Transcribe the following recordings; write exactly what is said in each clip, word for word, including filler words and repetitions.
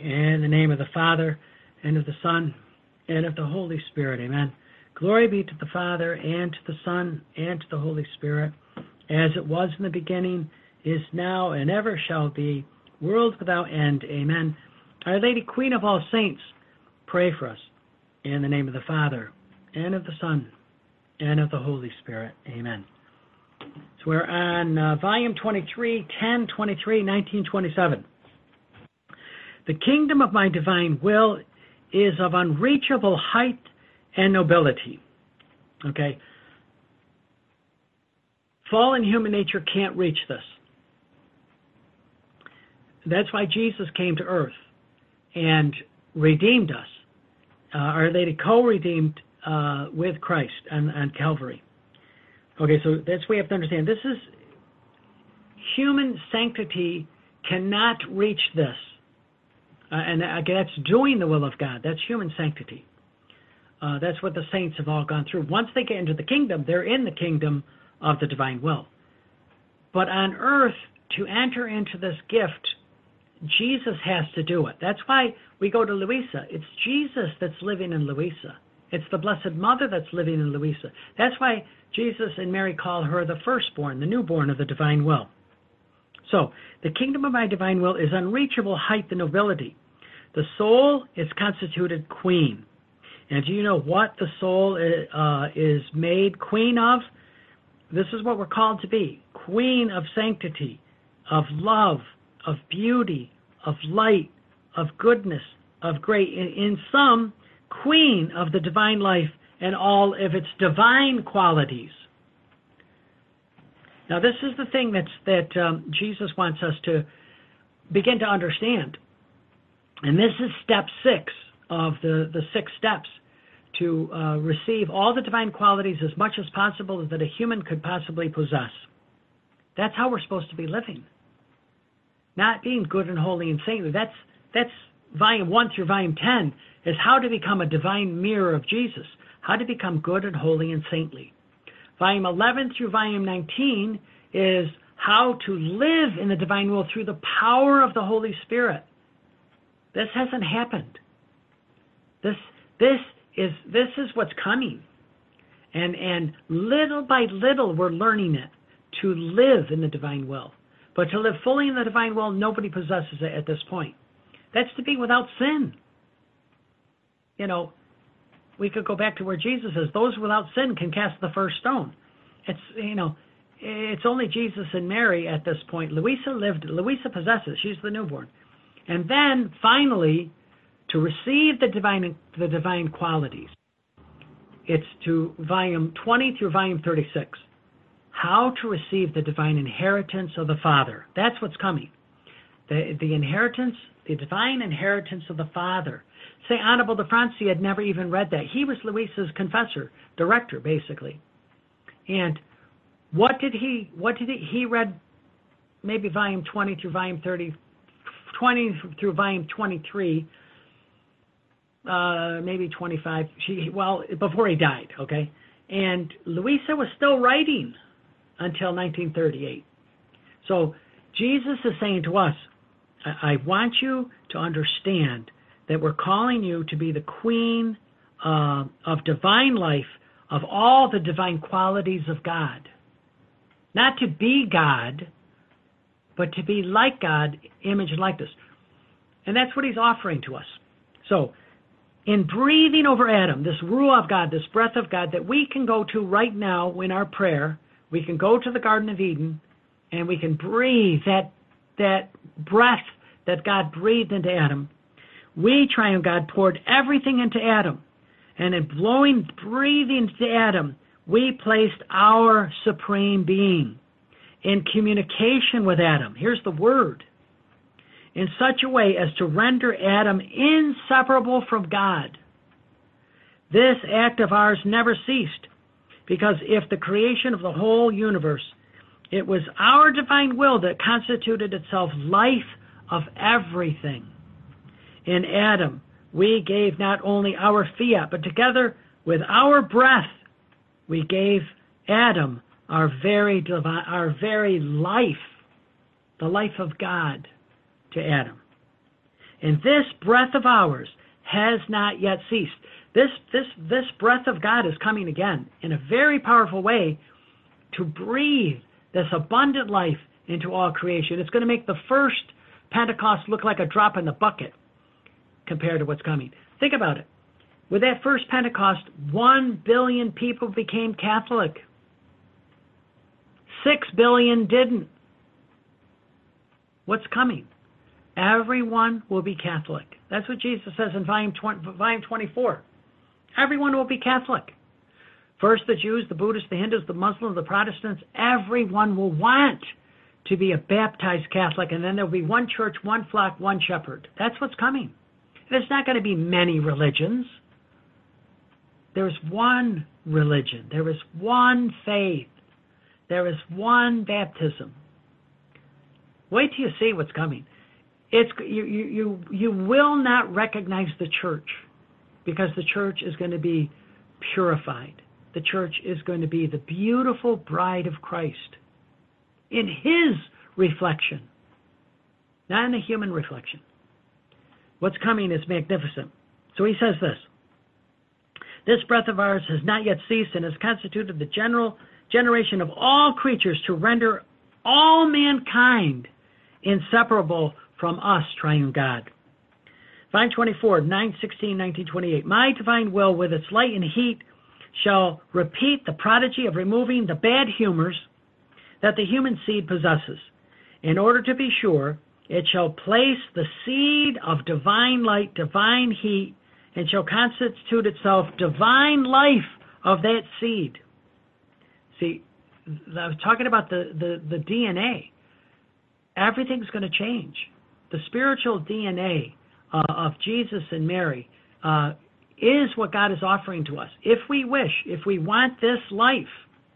In the name of the Father, and of the Son, and of the Holy Spirit. Amen. Glory be to the Father, and to the Son, and to the Holy Spirit, as it was in the beginning, is now, and ever shall be, world without end. Amen. Our Lady, Queen of all saints, pray for us. In the name of the Father, and of the Son, and of the Holy Spirit. Amen. So we're on uh, volume twenty-three, ten twenty-three, nineteen twenty-seven. The kingdom of my divine will is of unreachable height and nobility. Okay? Fallen human nature can't reach this. That's why Jesus came to earth and redeemed us. Uh, Our Lady co-redeemed uh, with Christ on, on Calvary. Okay, so that's what we have to understand. This is, human sanctity cannot reach this. Uh, and again, that's doing the will of God. That's human sanctity. Uh, that's what the saints have all gone through. Once they get into the kingdom, they're in the kingdom of the divine will. But on earth, to enter into this gift, Jesus has to do it. That's why we go to Louisa. It's Jesus that's living in Louisa. It's the Blessed Mother that's living in Louisa. That's why Jesus and Mary call her the firstborn, the newborn of the divine will. So, the kingdom of my divine will is unreachable height and nobility. The soul is constituted queen. And do you know what the soul uh, is made queen of? This is what we're called to be. Queen of sanctity, of love, of beauty, of light, of goodness, of great. In, in sum, queen of the divine life and all of its divine qualities. Now, this is the thing that's, that um, Jesus wants us to begin to understand. And this is step six of the, the six steps to uh, receive all the divine qualities as much as possible that a human could possibly possess. That's how we're supposed to be living. Not being good and holy and saintly. That's, that's volume one through volume ten, is how to become a divine mirror of Jesus. How to become good and holy and saintly. Volume eleven through volume nineteen is how to live in the divine will through the power of the Holy Spirit. This hasn't happened. This this is this is what's coming. And and little by little we're learning it, to live in the divine will. But to live fully in the divine will, nobody possesses it at this point. That's to be without sin. You know, we could go back to where Jesus says, those without sin can cast the first stone. It's, you know, it's only Jesus and Mary at this point. Louisa lived, Louisa possesses, she's the newborn. And then, finally, to receive the divine, the divine qualities, it's to volume twenty through volume thirty-six. How to receive the divine inheritance of the Father. That's what's coming. The, the inheritance, the divine inheritance of the Father. Saint Annibal de Francia had never even read that. He was Louisa's confessor, director, basically. And what did he, what did he, he read maybe volume twenty through volume thirty, twenty through volume twenty-three, uh, maybe twenty-five, she, well, before he died, okay? And Louisa was still writing until nineteen thirty-eight. So Jesus is saying to us, I, I want you to understand that we're calling you to be the queen uh, of divine life, of all the divine qualities of God. Not to be God, but to be like God, image and likeness. And that's what he's offering to us. So, in breathing over Adam, this ruah of God, this breath of God that we can go to right now in our prayer, we can go to the Garden of Eden and we can breathe that, that breath that God breathed into Adam. We, triune God, poured everything into Adam. And in blowing, breathing into Adam, we placed our supreme being in communication with Adam. Here's the word. In such a way as to render Adam inseparable from God. This act of ours never ceased, because if the creation of the whole universe, it was our divine will that constituted itself life of everything. In Adam, we gave not only our fiat, but together with our breath, we gave Adam our very divine, our very life, the life of God, to Adam. And this breath of ours has not yet ceased. This, this, this breath of God is coming again in a very powerful way to breathe this abundant life into all creation. It's going to make the first Pentecost look like a drop in the bucket compared to what's coming. Think about it. With that first Pentecost, one billion people became Catholic. Six billion didn't. What's coming? Everyone will be Catholic. That's what Jesus says in volume twenty-four. Everyone will be Catholic. First the Jews, the Buddhists, the Hindus, the Muslims, the Protestants. Everyone will want to be a baptized Catholic, and then there will be one church, one flock, one shepherd. That's what's coming. There's not going to be many religions. There's one religion. There is one faith. There is one baptism. Wait till you see what's coming. It's you, you, you, you will not recognize the church because the church is going to be purified. The church is going to be the beautiful bride of Christ in his reflection, not in a human reflection. What's coming is magnificent. So he says this. This breath of ours has not yet ceased and has constituted the general generation of all creatures to render all mankind inseparable from us, triune God. Volume twenty-four, nine sixteen, nineteen twenty-eight. My divine will, with its light and heat, shall repeat the prodigy of removing the bad humors that the human seed possesses. In order to be sure, it shall place the seed of divine light, divine heat, and shall constitute itself divine life of that seed. See, I was talking about the, the, the D N A. Everything's going to change. The spiritual D N A uh, of Jesus and Mary uh, is what God is offering to us. If we wish, if we want this life.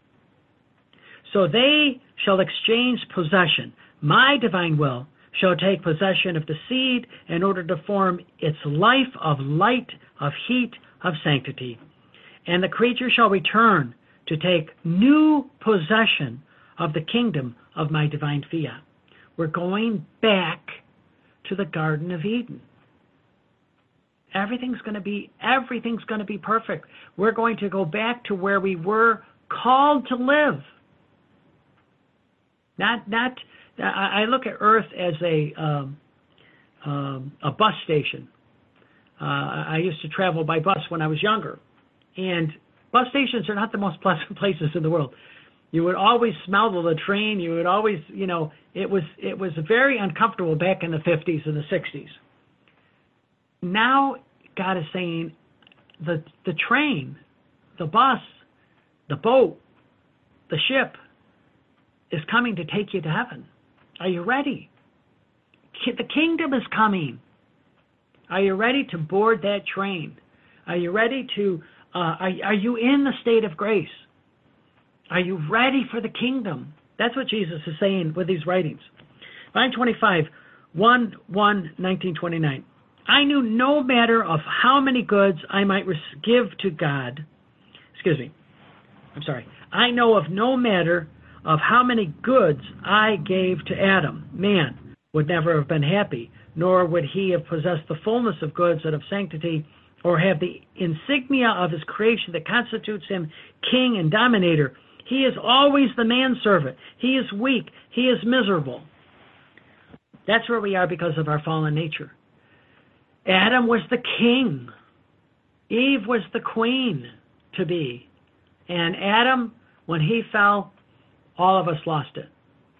So they shall exchange possession. My divine will shall take possession of the seed in order to form its life of light, of heat, of sanctity. And the creature shall return to take new possession of the kingdom of my divine fiat. We're going back to the Garden of Eden. Everything's going to be everything's going to be perfect. We're going to go back to where we were called to live. Not not. I look at Earth as a um, um, a bus station. Uh, I used to travel by bus when I was younger, and bus stations are not the most pleasant places in the world. You would always smell the train. You would always, you know, it was it was very uncomfortable back in the fifties and the sixties. Now God is saying, the the train, the bus, the boat, the ship is coming to take you to heaven. Are you ready? The kingdom is coming. Are you ready to board that train? Are you ready to, uh, are, are you in the state of grace? Are you ready for the kingdom? That's what Jesus is saying with these writings. Line twenty-five, one, one, nineteen twenty-nine. I knew no matter of how many goods I might give to God. Excuse me. I'm sorry. I know of no matter of how many goods I gave to Adam. Man would never have been happy, nor would he have possessed the fullness of goods and of sanctity, or have the insignia of his creation that constitutes him king and dominator. He is always the manservant. He is weak. He is miserable. That's where we are because of our fallen nature. Adam was the king. Eve was the queen to be. And Adam, when he fell, all of us lost it.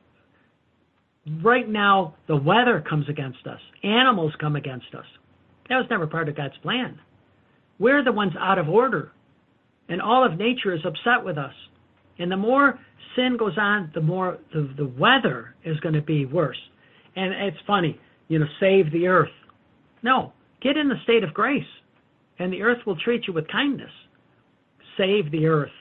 Right now, the weather comes against us. Animals come against us. That was never part of God's plan. We're the ones out of order. And all of nature is upset with us. And the more sin goes on, the more the, the weather is going to be worse. And it's funny, you know, save the earth. No, get in the state of grace, and the earth will treat you with kindness. Save the earth.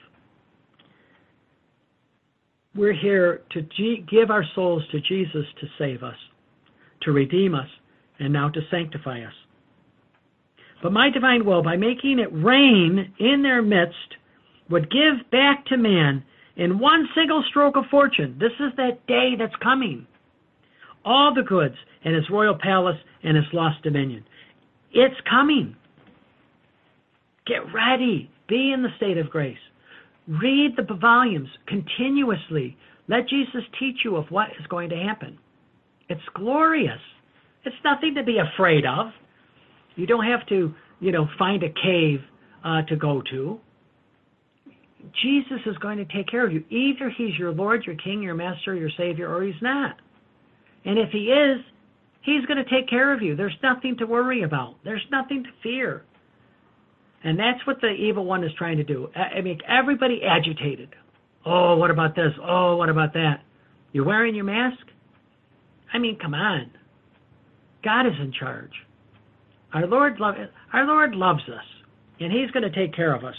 We're here to G- give our souls to Jesus to save us, to redeem us, and now to sanctify us. But my divine will, by making it rain in their midst, would give back to man in one single stroke of fortune. This is that day that's coming. All the goods in his royal palace and has lost dominion. It's coming. Get ready. Be in the state of grace. Read the volumes continuously. Let Jesus teach you of what is going to happen. It's glorious. It's nothing to be afraid of. You don't have to, you know, find a cave uh, to go to. Jesus is going to take care of you. Either he's your Lord, your King, your Master, your Savior, or he's not. And if he is, he's going to take care of you. There's nothing to worry about. There's nothing to fear. And that's what the evil one is trying to do. I mean, everybody agitated. Oh, what about this? Oh, what about that? You're wearing your mask? I mean, come on. God is in charge. Our Lord, lo- our Lord loves us, and he's going to take care of us.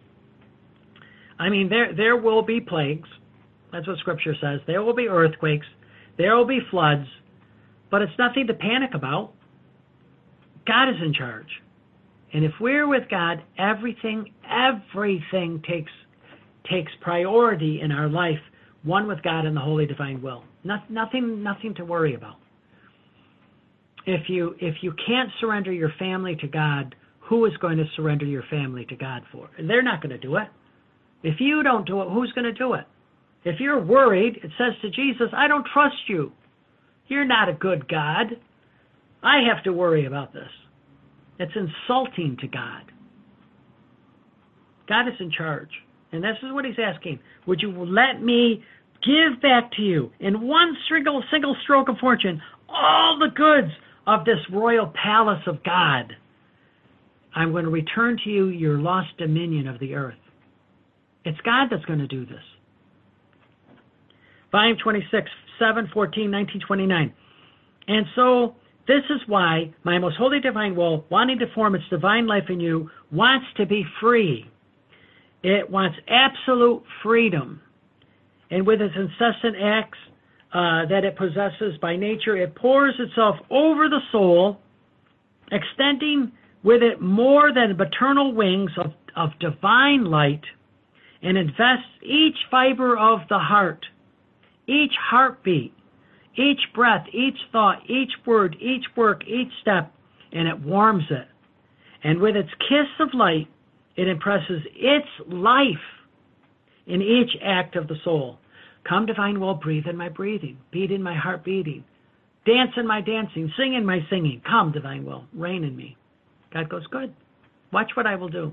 I mean, there there will be plagues. That's what Scripture says. There will be earthquakes. There will be floods. But it's nothing to panic about. God is in charge. And if we're with God, everything, everything takes takes priority in our life, one with God and the holy divine will. No, nothing nothing to worry about. If you if you can't surrender your family to God, who is going to surrender your family to God for? And they're not going to do it. If you don't do it, who's going to do it? If you're worried, it says to Jesus, I don't trust you. You're not a good God. I have to worry about this. It's insulting to God. God is in charge. And this is what he's asking. Would you let me give back to you in one single, single stroke of fortune all the goods of this royal palace of God? I'm going to return to you your lost dominion of the earth. It's God that's going to do this. Volume twenty-six, seven, fourteen, nineteen, twenty-nine. And so this is why my most holy divine will, wanting to form its divine life in you, wants to be free. It wants absolute freedom. And with its incessant acts uh, that it possesses by nature, it pours itself over the soul, extending with it more than maternal wings of, of divine light, and invests each fiber of the heart, each heartbeat, each breath, each thought, each word, each work, each step, and it warms it. And with its kiss of light, it impresses its life in each act of the soul. Come, divine will, breathe in my breathing, beat in my heart beating, dance in my dancing, sing in my singing. Come, divine will, reign in me. God goes, good. Watch what I will do.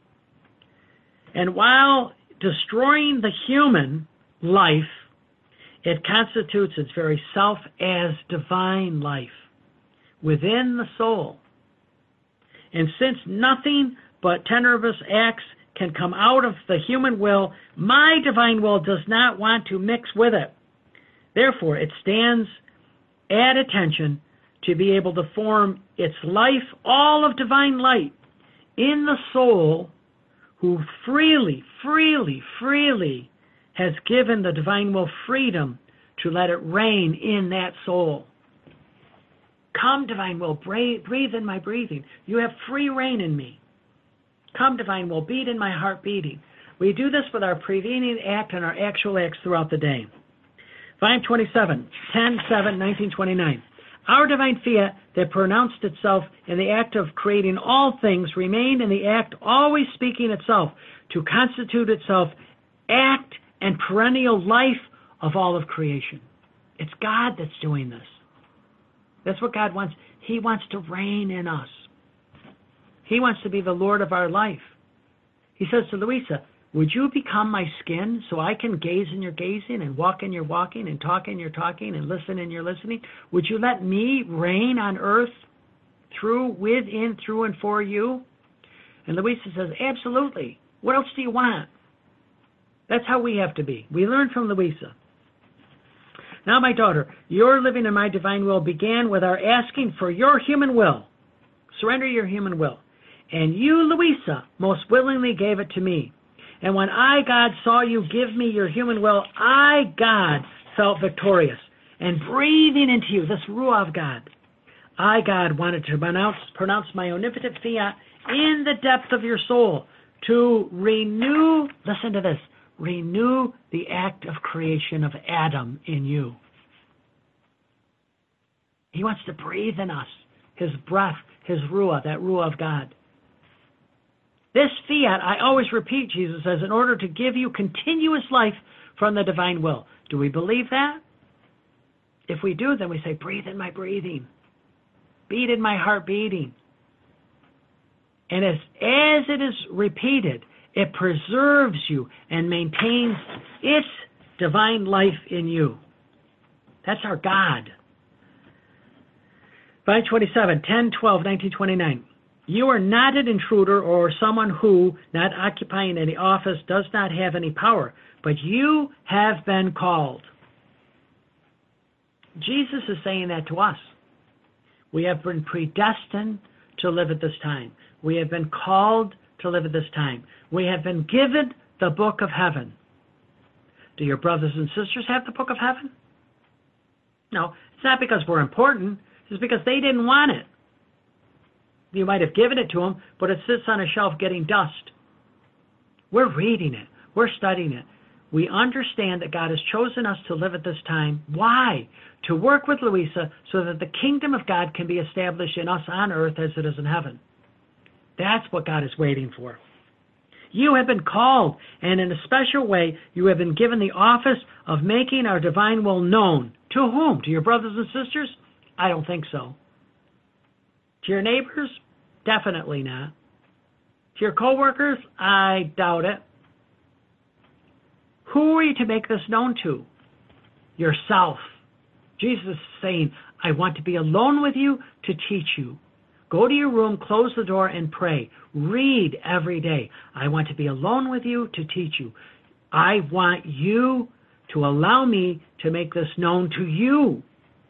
And while destroying the human life, it constitutes its very self as divine life within the soul. And since nothing but tenebrous acts can come out of the human will, my divine will does not want to mix with it. Therefore, it stands at attention to be able to form its life, all of divine light, in the soul who freely, freely, freely has given the divine will freedom to let it reign in that soul. Come, divine will, breathe in my breathing. You have free reign in me. Come, divine will, beat in my heart beating. We do this with our prevenient act and our actual acts throughout the day. Volume twenty-seven, ten, seven, nineteen twenty-nine. Our divine fiat that pronounced itself in the act of creating all things remained in the act always speaking itself to constitute itself act and perennial life of all of creation. It's God that's doing this. That's what God wants. He wants to reign in us. He wants to be the Lord of our life. He says to Louisa, would you become my skin so I can gaze in your gazing and walk in your walking and talk in your talking and listen in your listening? Would you let me reign on earth through, with, in, through, and for you? And Louisa says, absolutely. What else do you want? That's how we have to be. We learn from Louisa. Now, my daughter, your living in my divine will began with our asking for your human will. Surrender your human will. And you, Louisa, most willingly gave it to me. And when I, God, saw you give me your human will, I, God, felt victorious. And breathing into you, this Ruah of God, I, God, wanted to pronounce, pronounce my omnipotent fiat in the depth of your soul to renew, listen to this, renew the act of creation of Adam in you. He wants to breathe in us. His breath, His ruah, that ruah of God. This fiat, I always repeat, Jesus says, in order to give you continuous life from the divine will. Do we believe that? If we do, then we say, breathe in my breathing. Beat in my heart beating. And as, as it is repeated, it preserves you and maintains its divine life in you. That's our God. Line twenty-seven, ten, twelve, nineteen twenty-nine. You are not an intruder or someone who, not occupying any office, does not have any power, but you have been called. Jesus is saying that to us. We have been predestined to live at this time. We have been called to live at this time. We have been given the book of heaven. Do your brothers and sisters have the book of heaven? No, it's not because we're important. It's because they didn't want it. You might have given it to them, but it sits on a shelf getting dust. We're reading it. We're studying it. We understand that God has chosen us to live at this time. Why? To work with Louisa so that the kingdom of God can be established in us on earth as it is in heaven. That's what God is waiting for. You have been called, and in a special way, you have been given the office of making our divine will known. To whom? To your brothers and sisters? I don't think so. To your neighbors? Definitely not. To your co-workers? I doubt it. Who are you to make this known to? Yourself. Jesus is saying, I want to be alone with you to teach you. Go to your room, close the door, and pray. Read every day. I want to be alone with you to teach you. I want you to allow me to make this known to you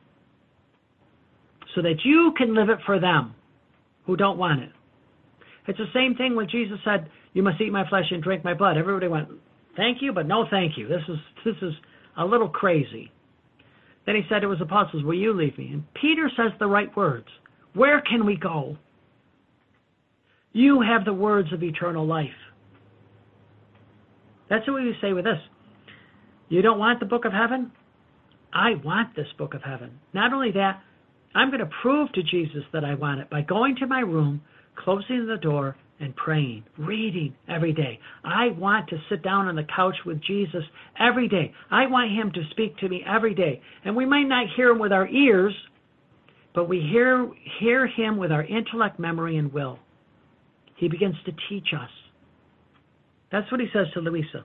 so that you can live it for them who don't want it. It's the same thing when Jesus said, you must eat my flesh and drink my blood. Everybody went, thank you, but no thank you. This is this is a little crazy. Then he said to his apostles, will you leave me? And Peter says the right words. Where can we go? You have the words of eternal life. That's what we say with this. You don't want the book of heaven? I want this book of heaven. Not only that, I'm going to prove to Jesus that I want it by going to my room, closing the door, and praying, reading every day. I want to sit down on the couch with Jesus every day. I want him to speak to me every day. And we might not hear him with our ears, but we hear, hear him with our intellect, memory, and will. He begins to teach us. That's what he says to Louisa.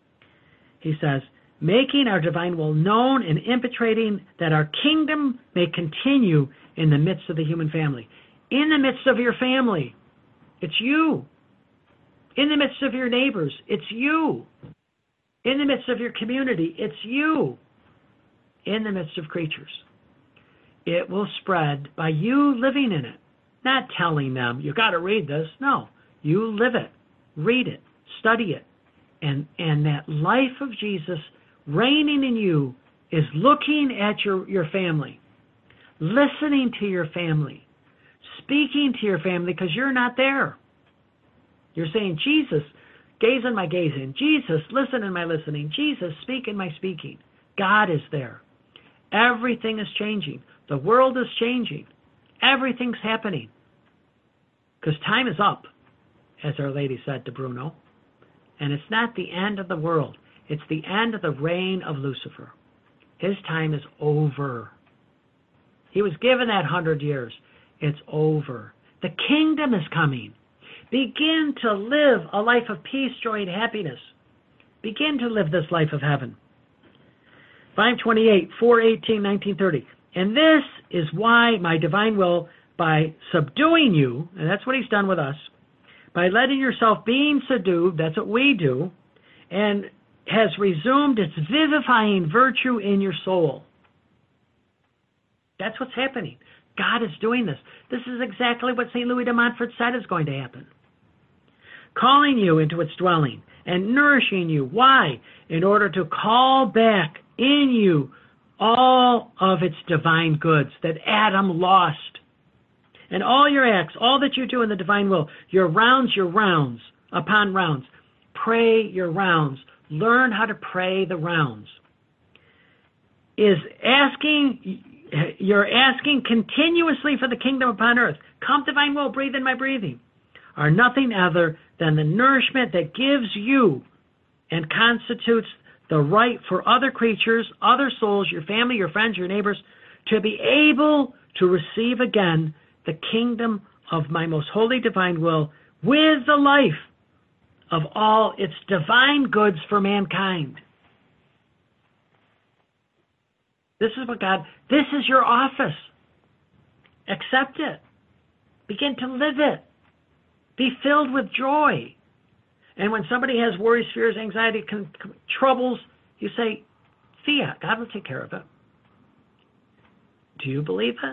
He says, making our divine will known and impetrating that our kingdom may continue in the midst of the human family. In the midst of your family, it's you. In the midst of your neighbors, it's you. In the midst of your community, it's you. In the midst of creatures. It will spread by you living in it. Not telling them, you got to read this. No, you live it. Read it. Study it. And, and that life of Jesus reigning in you is looking at your, your family, listening to your family, speaking to your family because you're not there. You're saying, Jesus, gaze in my gazing. Jesus, listen in my listening. Jesus, speak in my speaking. God is there. Everything is changing. The world is changing. Everything's happening. Because time is up, as Our Lady said to Bruno. And it's not the end of the world. It's the end of the reign of Lucifer. His time is over. He was given that hundred years. It's over. The kingdom is coming. Begin to live a life of peace, joy, and happiness. Begin to live this life of heaven. five twenty-eight, four eighteen, nineteen thirty. And this is why my divine will, by subduing you, and that's what he's done with us, by letting yourself being subdued, that's what we do, and has resumed its vivifying virtue in your soul. That's what's happening. God is doing this. This is exactly what Saint Louis de Montfort said is going to happen. Calling you into its dwelling and nourishing you. Why? In order to call back in you all of its divine goods that Adam lost. And all your acts, all that you do in the divine will, your rounds, your rounds upon rounds. Pray your rounds. Learn how to pray the rounds. Is asking you're asking continuously for the kingdom upon earth. Come, divine will, breathe in my breathing, are nothing other than the nourishment that gives you and constitutes the right for other creatures, other souls, your family, your friends, your neighbors, to be able to receive again the kingdom of my most holy divine will with the life of all its divine goods for mankind. This is what God, this is your office. Accept it. Begin to live it. Be filled with joy. And when somebody has worries, fears, anxiety, con- con- troubles, you say, fiat, God will take care of it. Do you believe it?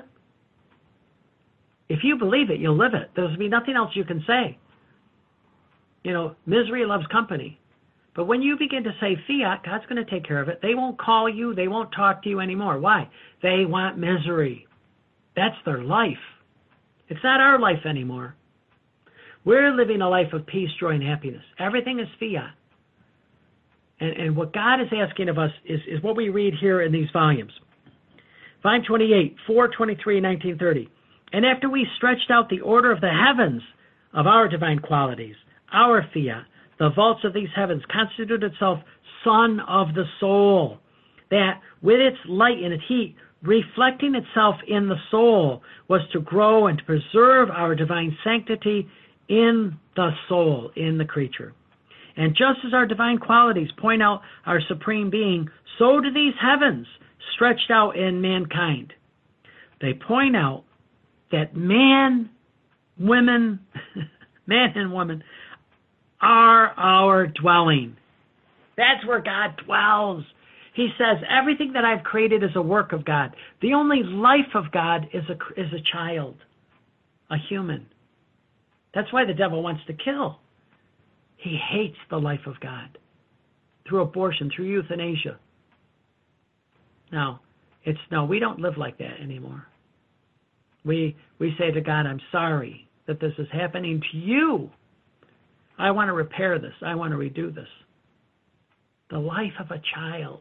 If you believe it, you'll live it. There'll be nothing else you can say. You know, misery loves company. But when you begin to say fiat, God's going to take care of it. They won't call you. They won't talk to you anymore. Why? They want misery. That's their life. It's not our life anymore. We're living a life of peace, joy, and happiness. Everything is fiat. And, and what God is asking of us is, is what we read here in these volumes. Volume twenty-eight, four twenty-three, nineteen thirty. And after we stretched out the order of the heavens of our divine qualities, our fiat, the vaults of these heavens constitute itself sun of the soul, that with its light and its heat, reflecting itself in the soul, was to grow and to preserve our divine sanctity in the soul, in the creature. And just as our divine qualities point out our supreme being, so do these heavens, stretched out in mankind. They point out that man, women, man and woman, are our dwelling. That's where God dwells. He says, everything that I've created is a work of God. The only life of God is a, is a child, a human. That's why the devil wants to kill. He hates the life of God through abortion, through euthanasia. Now, it's no, we don't live like that anymore. We we say to God, I'm sorry that this is happening to you. I want to repair this. I want to redo this. The life of a child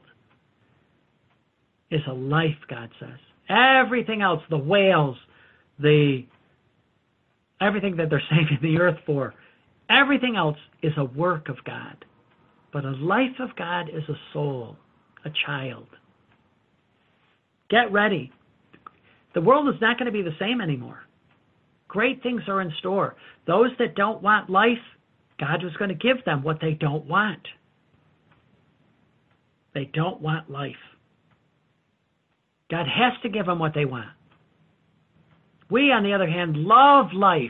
is a life, God says. Everything else, the whales, the everything that they're saving the earth for, everything else is a work of God. But a life of God is a soul, a child. Get ready. The world is not going to be the same anymore. Great things are in store. Those that don't want life, God was going to give them what they don't want. They don't want life. God has to give them what they want. We, on the other hand, love life.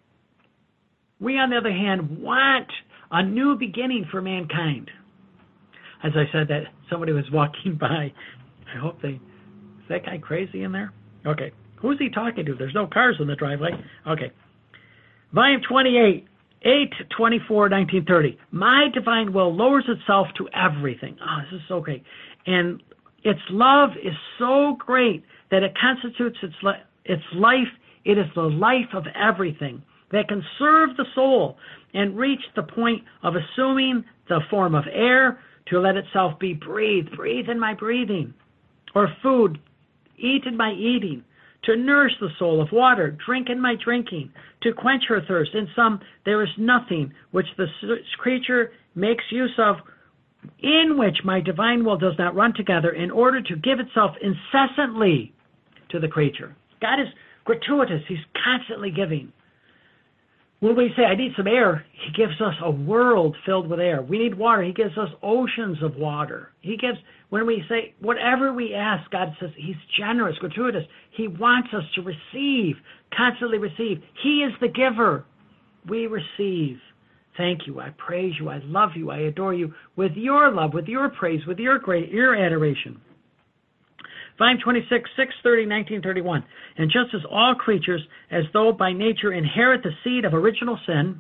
We, on the other hand, want a new beginning for mankind. As I said, that somebody was walking by. I hope they... Is that guy crazy in there? Okay. Who's he talking to? There's no cars in the driveway. Okay. Volume twenty-eight, eight twenty-four, nineteen thirty. My divine will lowers itself to everything. Oh, this is so great. And its love is so great that it constitutes its, li- its life. It is the life of everything that can serve the soul and reach the point of assuming the form of air to let itself be breathed. Breathe in my breathing. Or food, eat in my eating. To nourish the soul of water, drink in my drinking. To quench her thirst. In sum, there is nothing which the creature makes use of in which my divine will does not run together in order to give itself incessantly to the creature. God is gratuitous. He's constantly giving. When we say, I need some air, he gives us a world filled with air. We need water. He gives us oceans of water. He gives, when we say, whatever we ask, God says he's generous, gratuitous. He wants us to receive, constantly receive. He is the giver. We receive. Thank you. I praise you. I love you. I adore you with your love, with your praise, with your great, your adoration. Volume twenty-six, six thirty, nineteen thirty-one. And just as all creatures, as though by nature, inherit the seed of original sin,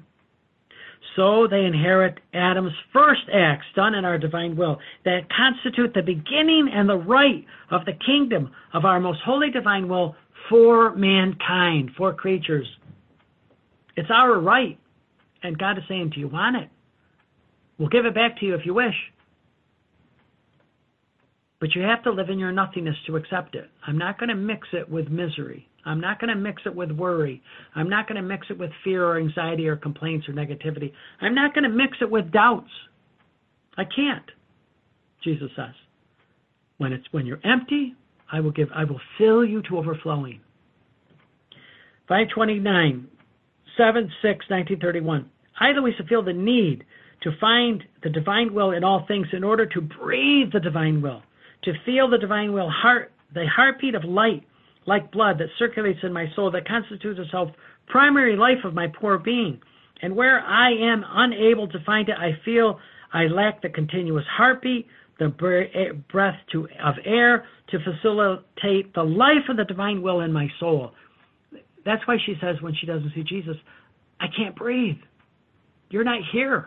so they inherit Adam's first acts done in our divine will that constitute the beginning and the right of the kingdom of our most holy divine will for mankind, for creatures. It's our right. And God is saying, do you want it? We'll give it back to you if you wish. But you have to live in your nothingness to accept it. I'm not going to mix it with misery. I'm not going to mix it with worry. I'm not going to mix it with fear or anxiety or complaints or negativity. I'm not going to mix it with doubts. I can't, Jesus says. When it's when you're empty, I will give I will fill you to overflowing. five twenty-nine, seven six nineteen thirty-one. I, Louisa, feel the need to find the divine will in all things in order to breathe the divine will, to feel the divine will, heart, the heartbeat of light, like blood that circulates in my soul, that constitutes itself primary life of my poor being. And where I am unable to find it, I feel I lack the continuous heartbeat, the breath to, of air to facilitate the life of the divine will in my soul. That's why she says when she doesn't see Jesus, I can't breathe. You're not here.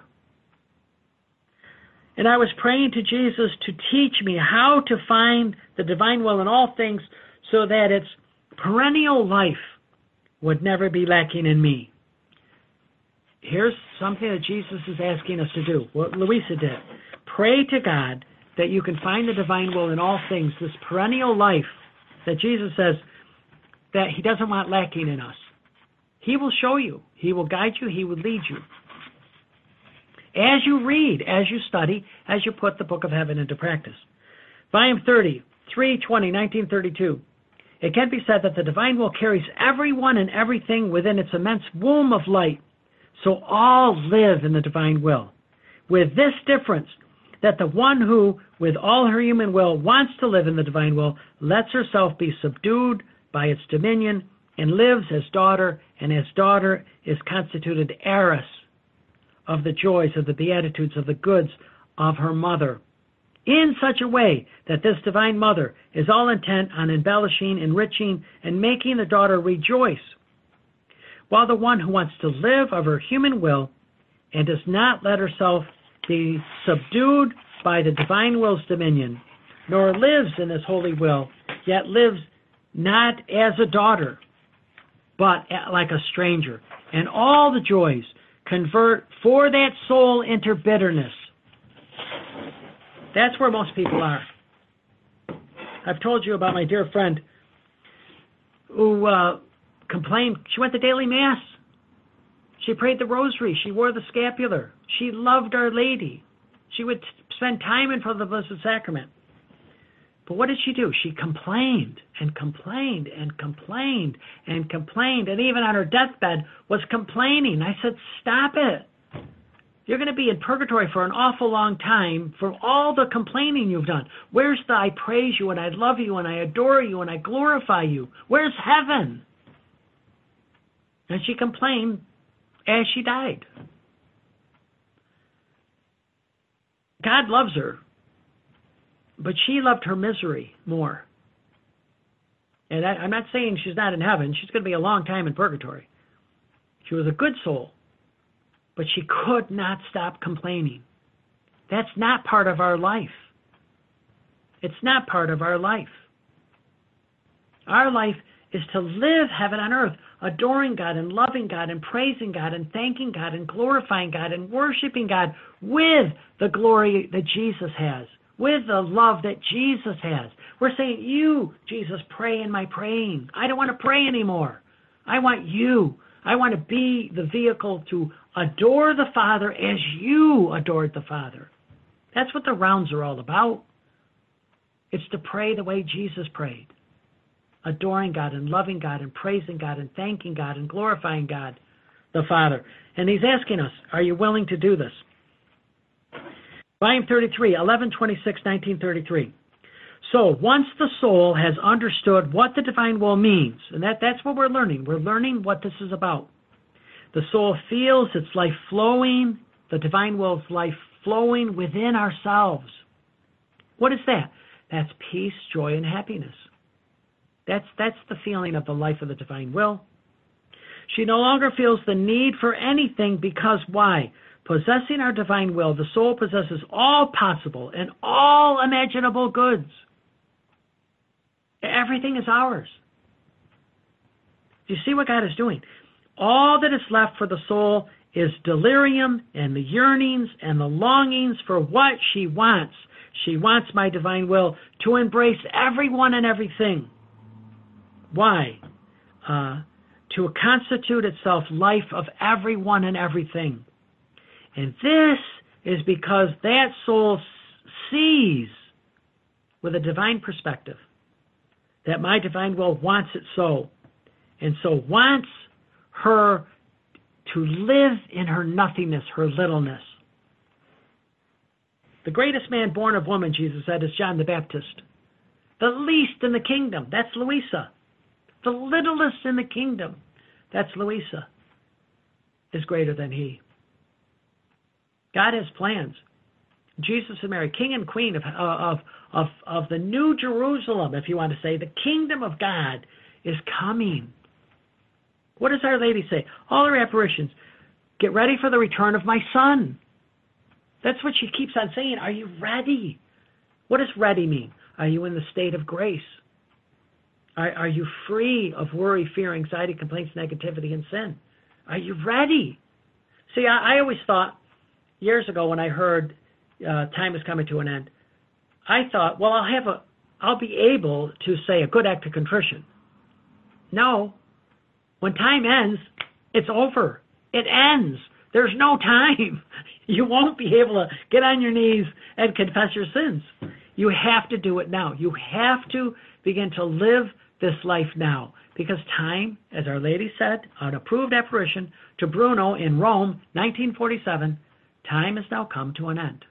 And I was praying to Jesus to teach me how to find the divine will in all things so that its perennial life would never be lacking in me. Here's something that Jesus is asking us to do, what Louisa did. Pray to God that you can find the divine will in all things, this perennial life that Jesus says that he doesn't want lacking in us. He will show you. He will guide you. He will lead you. As you read, as you study, as you put the Book of Heaven into practice. Volume thirty, three twenty, nineteen thirty-two. It can be said that the divine will carries everyone and everything within its immense womb of light. So all live in the divine will. With this difference, that the one who, with all her human will, wants to live in the divine will, lets herself be subdued by its dominion and lives as daughter, and as daughter is constituted heiress of the joys, of the beatitudes, of the goods of her mother, in such a way that this divine mother is all intent on embellishing, enriching, and making the daughter rejoice, while the one who wants to live of her human will and does not let herself be subdued by the divine will's dominion, nor lives in this holy will, yet lives not as a daughter, but like a stranger, and all the joys convert for that soul into bitterness. That's where most people are. I've told you about my dear friend who uh, complained. She went to daily mass. She prayed the rosary. She wore the scapular. She loved Our Lady. She would spend time in front of the Blessed Sacrament. But what did she do? She complained and complained and complained and complained, and even on her deathbed was complaining. I said, stop it. You're going to be in purgatory for an awful long time for all the complaining you've done. Where's the I praise you and I love you and I adore you and I glorify you? Where's heaven? And she complained as she died. God loves her, but she loved her misery more. And I, I'm not saying she's not in heaven. She's going to be a long time in purgatory. She was a good soul, but she could not stop complaining. That's not part of our life. It's not part of our life. Our life is to live heaven on earth, adoring God and loving God and praising God and thanking God and glorifying God and worshiping God with the glory that Jesus has, with the love that Jesus has. We're saying, you, Jesus, pray in my praying. I don't want to pray anymore. I want you. I want to be the vehicle to adore the Father as you adored the Father. That's what the rounds are all about. It's to pray the way Jesus prayed, adoring God and loving God and praising God and thanking God and glorifying God, the Father. And he's asking us, are you willing to do this? Volume thirty-three, eleven twenty-six, nineteen thirty-three. So once the soul has understood what the divine will means, and that, that's what we're learning. We're learning what this is about. The soul feels its life flowing, the divine will's life flowing within ourselves. What is that? That's peace, joy, and happiness. That's, that's the feeling of the life of the divine will. She no longer feels the need for anything because why? Possessing our divine will, the soul possesses all possible and all imaginable goods. Everything is ours. Do you see what God is doing? All that is left for the soul is delirium and the yearnings and the longings for what she wants. She wants my divine will to embrace everyone and everything. Why? Uh, to constitute itself life of everyone and everything. And this is because that soul sees with a divine perspective that my divine will wants it so, and so wants her to live in her nothingness, her littleness. The greatest man born of woman, Jesus said, is John the Baptist. The least in the kingdom, that's Louisa. The littlest in the kingdom, that's Louisa, is greater than he. God has plans. Jesus and Mary, king and queen of, of, of, of the New Jerusalem, if you want to say, the kingdom of God is coming. What does Our Lady say? All her apparitions, get ready for the return of my son. That's what she keeps on saying. Are you ready? What does ready mean? Are you in the state of grace? Are, are you free of worry, fear, anxiety, complaints, negativity, and sin? Are you ready? See, I, I always thought, years ago when I heard uh, time is coming to an end, I thought, well, I'll have a, I'll be able to say a good act of contrition. No. When time ends, it's over. It ends. There's no time. You won't be able to get on your knees and confess your sins. You have to do it now. You have to begin to live this life now. Because time, as Our Lady said, an approved apparition to Bruno in Rome, nineteen forty-seven, time has now come to an end.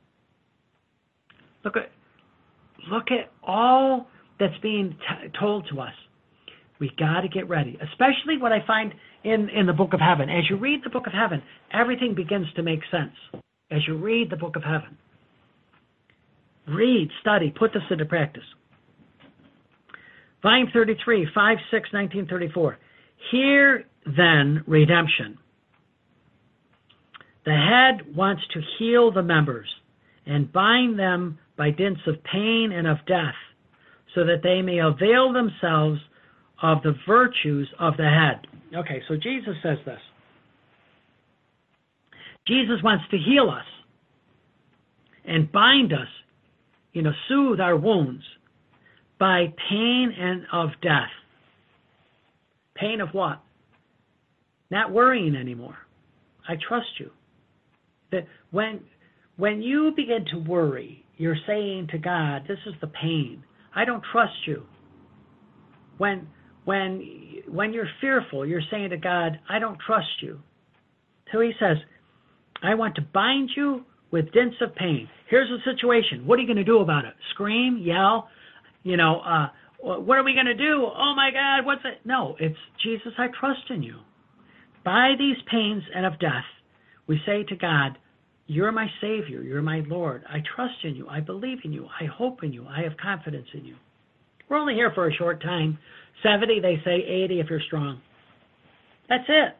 Look at, look at all that's being t- told to us. We got to get ready, especially what I find in, in the Book of Heaven. As you read the Book of Heaven, everything begins to make sense. As you read the Book of Heaven, read, study, put this into practice. Volume thirty-three, five six nineteen thirty-four. Hear then redemption. The head wants to heal the members and bind them by dint of pain and of death, so that they may avail themselves of the virtues of the head. Okay, so Jesus says this. Jesus wants to heal us and bind us, you know, soothe our wounds by pain and of death. Pain of what? Not worrying anymore. I trust you. That when when you begin to worry, you're saying to God, this is the pain. I don't trust you. When when when you're fearful, you're saying to God, I don't trust you. So he says, I want to bind you with dints of pain. Here's the situation. What are you going to do about it? Scream, yell, you know, uh, what are we going to do? Oh my God, what's it? No, it's Jesus, I trust in you. By these pains and of death, we say to God, you're my Savior, you're my Lord. I trust in you, I believe in you, I hope in you, I have confidence in you. We're only here for a short time. seventy, they say, eighty if you're strong. That's it.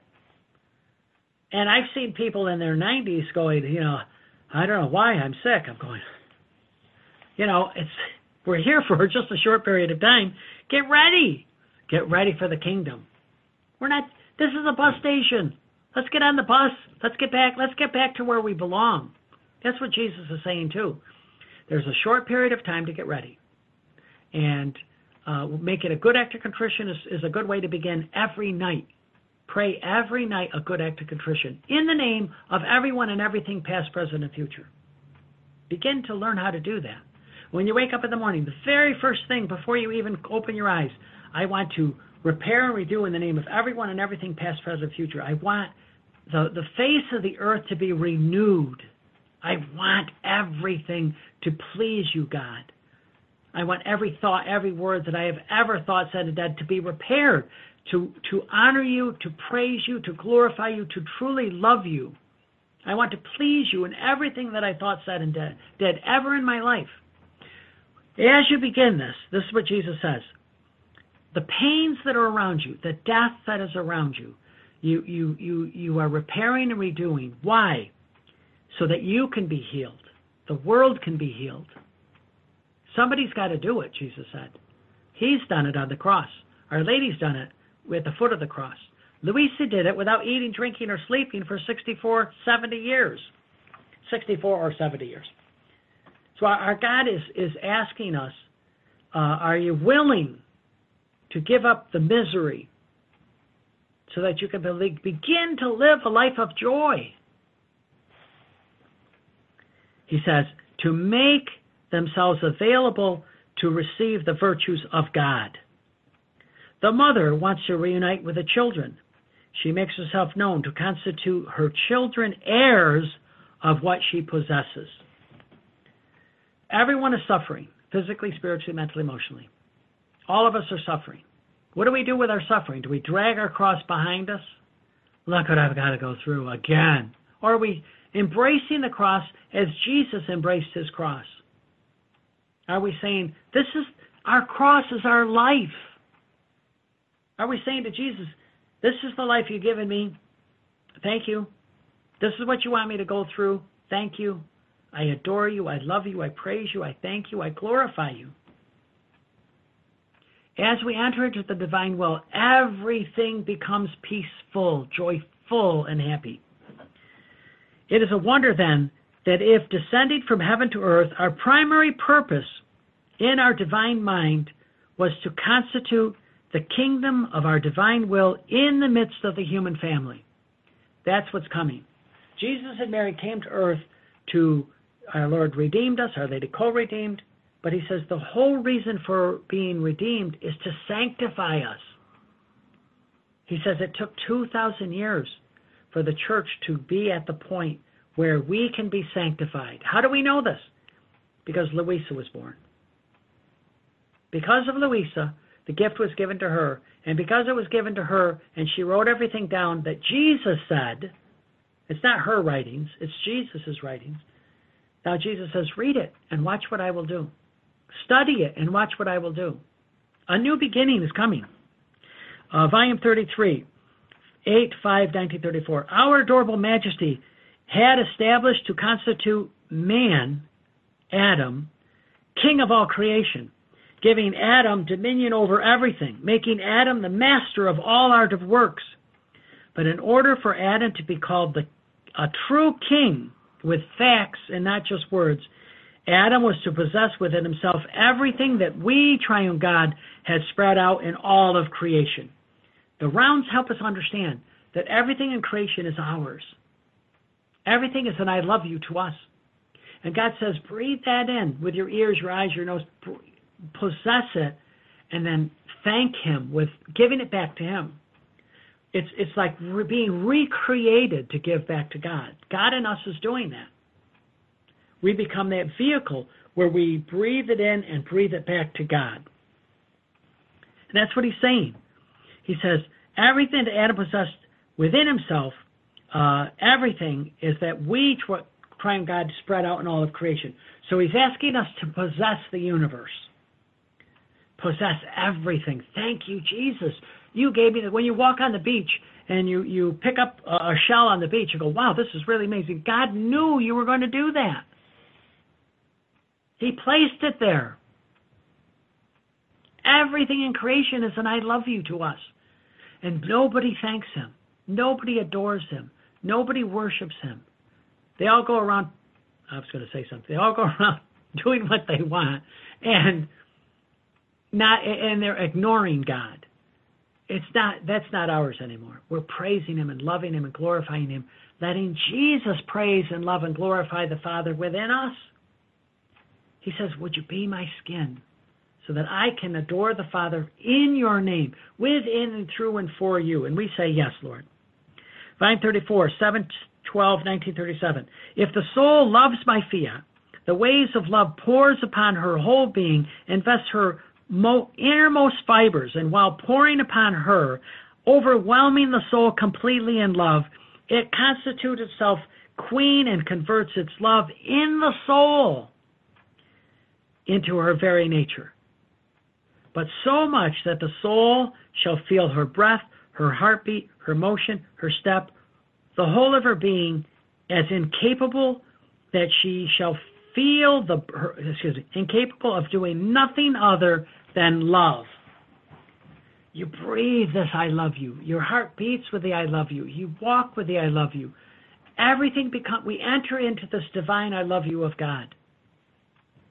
And I've seen people in their nineties going, you know, I don't know why I'm sick. I'm going, you know, it's we're here for just a short period of time. Get ready. Get ready for the kingdom. We're not, this is a bus station. Let's get on the bus. Let's get back. Let's get back to where we belong. That's what Jesus is saying too. There's a short period of time to get ready. And uh, making a good act of contrition is, is a good way to begin every night. Pray every night a good act of contrition in the name of everyone and everything, past, present, and future. Begin to learn how to do that. When you wake up in the morning, the very first thing before you even open your eyes, I want to repair and redo in the name of everyone and everything, past, present, future. I want the, the face of the earth to be renewed. I want everything to please you, God. I want every thought, every word that I have ever thought, said, and done to be repaired, to, to honor you, to praise you, to glorify you, to truly love you. I want to please you in everything that I thought, said, and did, did ever in my life. As you begin this, this is what Jesus says. The pains that are around you, the death that is around you, you, you, you, you are repairing and redoing. Why? So that you can be healed. The world can be healed. Somebody's got to do it, Jesus said. He's done it on the cross. Our Lady's done it at the foot of the cross. Louisa did it without eating, drinking, or sleeping for sixty-four, seventy years. sixty-four or seventy years. So our, our God is, is asking us, uh, are you willing to give up the misery so that you can be, begin to live a life of joy? He says, to make themselves available to receive the virtues of God. The mother wants to reunite with the children. She makes herself known to constitute her children heirs of what she possesses. Everyone is suffering, physically, spiritually, mentally, emotionally. All of us are suffering. What do we do with our suffering? Do we drag our cross behind us? Look what I've got to go through again. Or are we embracing the cross as Jesus embraced his cross? Are we saying, this is, our cross is our life? Are we saying to Jesus, this is the life you've given me. Thank you. This is what you want me to go through. Thank you. I adore you. I love you. I praise you. I thank you. I glorify you. As we enter into the divine will, everything becomes peaceful, joyful, and happy. It is a wonder then that if descending from heaven to earth, our primary purpose in our divine mind was to constitute the kingdom of our divine will in the midst of the human family. That's what's coming. Jesus and Mary came to earth to, our Lord redeemed us, Our Lady co-redeemed, but he says the whole reason for being redeemed is to sanctify us. He says it took two thousand years for the church to be at the point where we can be sanctified. How do we know this? Because Louisa was born. Because of Louisa, the gift was given to her, and because it was given to her, and she wrote everything down that Jesus said, it's not her writings, it's Jesus' writings. Now Jesus says, read it and watch what I will do. Study it and watch what I will do. A new beginning is coming. Uh, volume thirty-three, eight five nineteen thirty-four. Our adorable Majesty had established to constitute man, Adam, king of all creation, giving Adam dominion over everything, making Adam the master of all art of works. But in order for Adam to be called the, a true king with facts and not just words, Adam was to possess within himself everything that we, triune God, had spread out in all of creation. The rounds help us understand that everything in creation is ours. Everything is an I love you to us. And God says, breathe that in with your ears, your eyes, your nose, possess it, and then thank him with giving it back to him. It's it's like re- being recreated to give back to God. God in us is doing that. We become that vehicle where we breathe it in and breathe it back to God. And that's what he's saying. He says, everything that Adam possessed within himself, uh, everything is that we, triune God, spread out in all of creation. So he's asking us to possess the universe. Possess everything. Thank you, Jesus. You gave me that. When you walk on the beach and you, you pick up a, a shell on the beach, you go, wow, this is really amazing. God knew you were going to do that. He placed it there. Everything in creation is an I love you to us. And nobody thanks him. Nobody adores him. Nobody worships him. They all go around, I was going to say something, they all go around doing what they want and not, and they're ignoring God. It's not, that's not ours anymore. We're praising him and loving him and glorifying him, letting Jesus praise and love and glorify the Father within us. He says, would you be my skin so that I can adore the Father in your name, within and through and for you? And we say, yes, Lord. Volume thirty-four, seven twelve nineteen thirty-seven. If the soul loves my fiat, the waves of love pours upon her whole being, invests her mo- innermost fibers, and while pouring upon her, overwhelming the soul completely in love, it constitutes itself queen and converts its love in the soul into her very nature. But so much that the soul shall feel her breath, her heartbeat, her motion, her step, the whole of her being, as incapable that she shall feel the, her, excuse me, incapable of doing nothing other than love. You breathe this I love you. Your heart beats with the I love you. You walk with the I love you. Everything become, we enter into this divine I love you of God.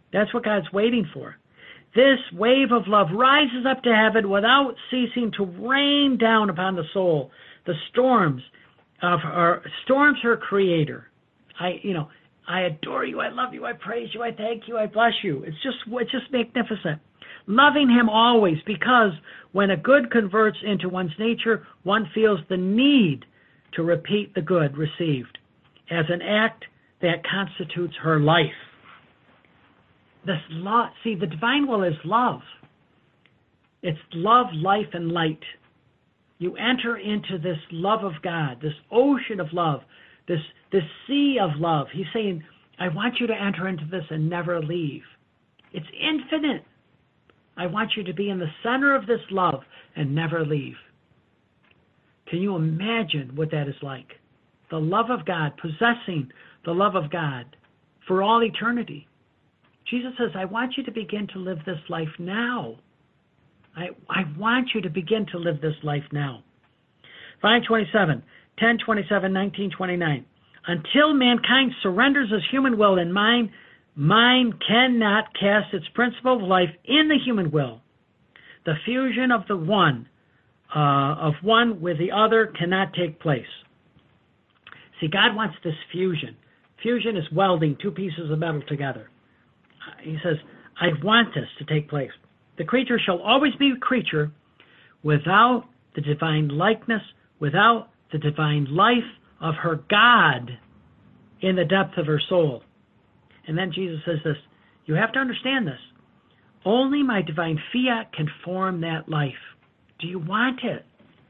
That's what God's waiting for. This wave of love rises up to heaven without ceasing to rain down upon the soul. The storms of her, storms her creator. I, you know, I adore you, I love you, I praise you, I thank you, I bless you. It's just, it's just magnificent. Loving him always, because when a good converts into one's nature, one feels the need to repeat the good received as an act that constitutes her life. This love, see, the divine will is love. It's love, life, and light. You enter into this love of God, this ocean of love, this, this sea of love. He's saying, I want you to enter into this and never leave. It's infinite. I want you to be in the center of this love and never leave. Can you imagine what that is like? The love of God, possessing the love of God for all eternity. Jesus says, I want you to begin to live this life now. I, I want you to begin to live this life now. five twenty-seven, ten twenty-seven, nineteen twenty-nine. Until mankind surrenders his human will and mind, mind cannot cast its principle of life in the human will. The fusion of the one, uh, of one with the other cannot take place. See, God wants this fusion. Fusion is welding two pieces of metal together. He says, I want this to take place. The creature shall always be a creature without the divine likeness, without the divine life of her God in the depth of her soul. And then Jesus says this, you have to understand this. Only my divine fiat can form that life. Do you want it?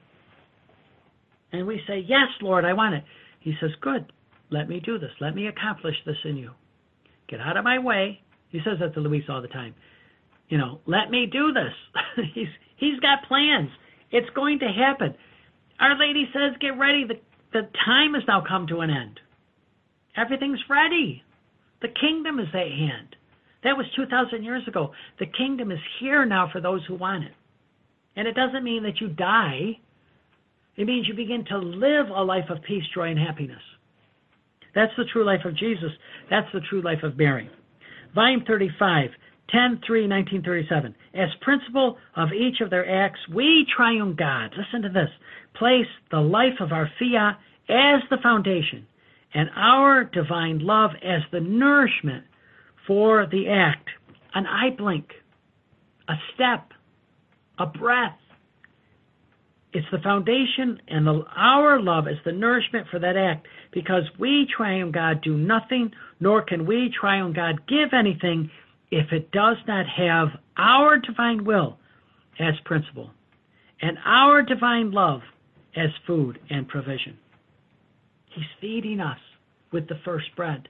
And we say, yes, Lord, I want it. He says, good, let me do this. Let me accomplish this in you. Get out of my way. He says that to Luis all the time. You know, let me do this. he's He's got plans. It's going to happen. Our Lady says, get ready. The, the time has now come to an end. Everything's ready. The kingdom is at hand. That was two thousand years ago. The kingdom is here now for those who want it. And it doesn't mean that you die. It means you begin to live a life of peace, joy, and happiness. That's the true life of Jesus. That's the true life of Mary. Volume thirty-five, ten three nineteen thirty-seven. As principle of each of their acts, we triune God, listen to this, place the life of our fiat as the foundation and our divine love as the nourishment for the act. An eye blink, a step, a breath. It's the foundation and the, our love is the nourishment for that act, because we, triune God, do nothing, nor can we, triune God, give anything if it does not have our divine will as principle and our divine love as food and provision. He's feeding us with the first bread.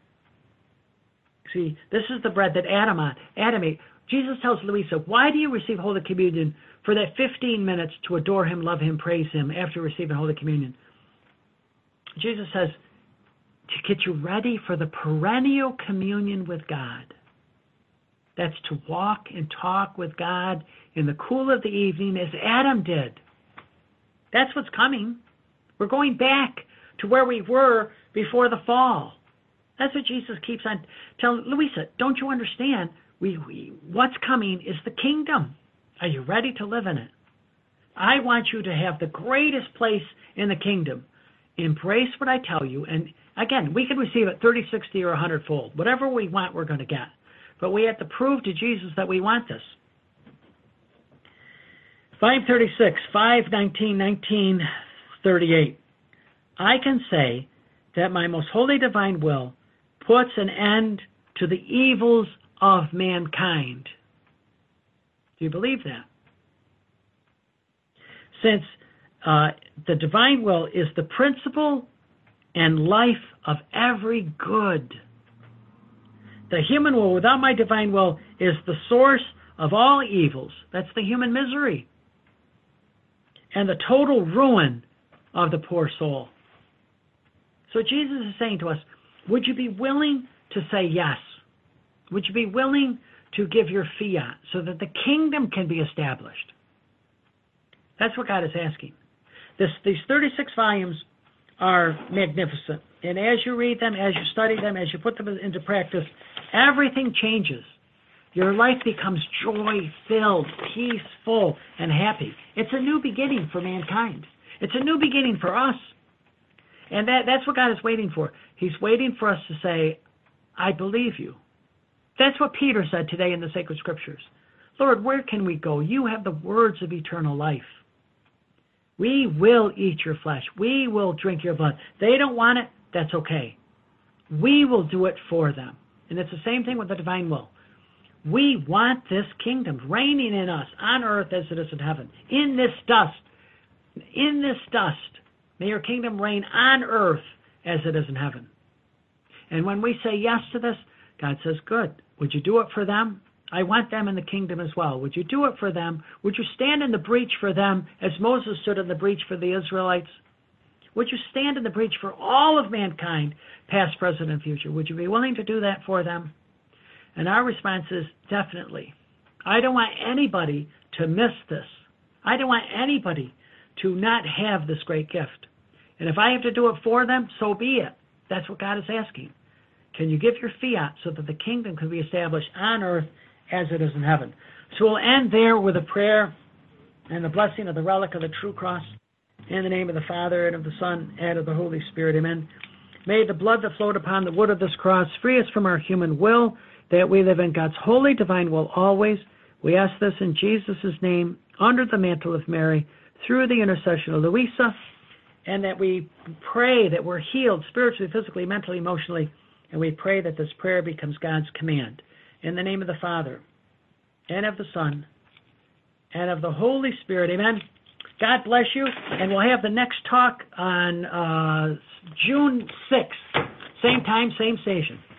See, this is the bread that Adam, Adam ate. Jesus tells Louisa, why do you receive Holy Communion for that fifteen minutes to adore him, love him, praise him after receiving Holy Communion? Jesus says, to get you ready for the perennial communion with God. That's to walk and talk with God in the cool of the evening as Adam did. That's what's coming. We're going back to where we were before the fall. That's what Jesus keeps on telling Louisa, don't you understand? We, we, what's coming is the kingdom. Are you ready to live in it? I want you to have the greatest place in the kingdom. Embrace what I tell you. And again, we can receive it thirty, sixty, or one hundred fold. Whatever we want, we're going to get. But we have to prove to Jesus that we want this. five thirty-six, five nineteen, nineteen thirty-eight. I can say that my most holy divine will puts an end to the evils of mankind. Do you believe that? Since uh, the divine will is the principle and life of every good. The human will without my divine will is the source of all evils. That's the human misery. And the total ruin of the poor soul. So Jesus is saying to us, would you be willing to say yes? Would you be willing to give your fiat so that the kingdom can be established? That's what God is asking. This, these thirty-six volumes are magnificent. And as you read them, as you study them, as you put them into practice, everything changes. Your life becomes joy-filled, peaceful, and happy. It's a new beginning for mankind. It's a new beginning for us. And that, that's what God is waiting for. He's waiting for us to say, I believe you. That's what Peter said today in the sacred scriptures. Lord, where can we go? You have the words of eternal life. We will eat your flesh. We will drink your blood. They don't want it. That's okay. We will do it for them. And it's the same thing with the divine will. We want this kingdom reigning in us on earth as it is in heaven. In this dust, in this dust, may your kingdom reign on earth as it is in heaven. And when we say yes to this, God says, good. Would you do it for them? I want them in the kingdom as well. Would you do it for them? Would you stand in the breach for them as Moses stood in the breach for the Israelites? Would you stand in the breach for all of mankind, past, present, and future? Would you be willing to do that for them? And our response is definitely. I don't want anybody to miss this. I don't want anybody to not have this great gift. And if I have to do it for them, so be it. That's what God is asking. Can you give your fiat so that the kingdom can be established on earth as it is in heaven? So we'll end there with a prayer and the blessing of the relic of the true cross. In the name of the Father, and of the Son, and of the Holy Spirit. Amen. May the blood that flowed upon the wood of this cross free us from our human will, that we live in God's holy, divine will always. We ask this in Jesus' name, under the mantle of Mary, through the intercession of Louisa, and that we pray that we're healed spiritually, physically, mentally, emotionally, and we pray that this prayer becomes God's command. In the name of the Father, and of the Son, and of the Holy Spirit. Amen. God bless you, and we'll have the next talk on uh, June sixth. Same time, same station.